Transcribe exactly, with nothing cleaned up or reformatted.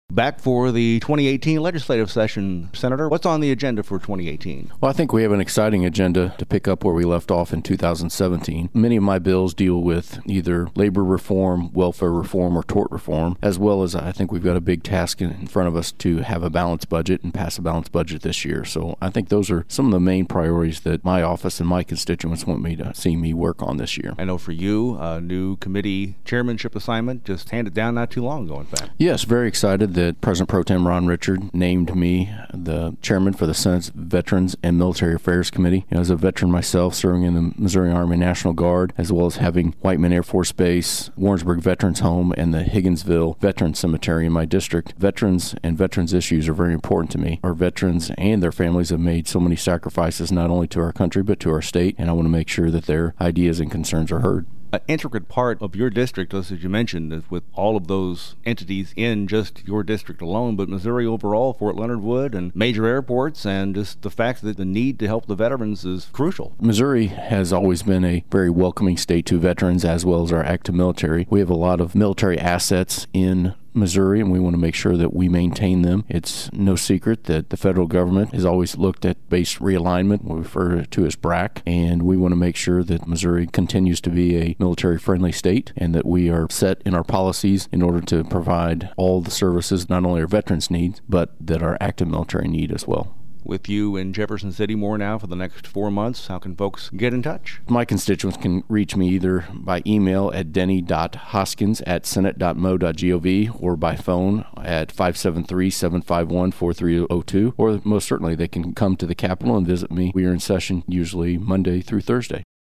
Back for the twenty eighteen legislative session, Senator. What's on the agenda for twenty eighteen? Well, I think we have an exciting agenda to pick up where we left off in two thousand seventeen. Many of my bills deal with either labor reform, welfare reform, or tort reform, as well as I think we've got a big task in front of us to have a balanced budget and pass a balanced budget this year. So I think those are some of the main priorities that my office and my constituents want me to see me work on this year. I know for you, a new committee chairmanship assignment just handed down not too long ago, in fact. Yes, very excited that President Pro Tem Ron Richard named me the chairman for the Senate's Veterans and Military Affairs Committee. You know, as a veteran myself, serving in the Missouri Army National Guard, as well as having Whiteman Air Force Base, Warrensburg Veterans Home, and the Higginsville Veterans Cemetery in my district, veterans and veterans issues are very important to me. Our veterans and their families have made so many sacrifices not only to our country but to our state, and I want to make sure that their ideas and concerns are heard. An intricate part of your district, as you mentioned, is with all of those entities in just your district alone, but Missouri overall, Fort Leonard Wood, and major airports, and just the fact that the need to help the veterans is crucial. Missouri has always been a very welcoming state to veterans as well as our active military. We have a lot of military assets in Missouri, and we want to make sure that we maintain them. It's no secret that the federal government has always looked at base realignment, we refer to as B R A C, and we want to make sure that Missouri continues to be a military-friendly state and that we are set in our policies in order to provide all the services not only our veterans need, but that our active military need as well. With you in Jefferson City more now for the next four months, how can folks get in touch? My constituents can reach me either by email at denny dot hoskins at senate dot mo dot gov or by phone at five seven three, seven five one, four three zero two, or most certainly they can come to the Capitol and visit me. We are in session usually Monday through Thursday.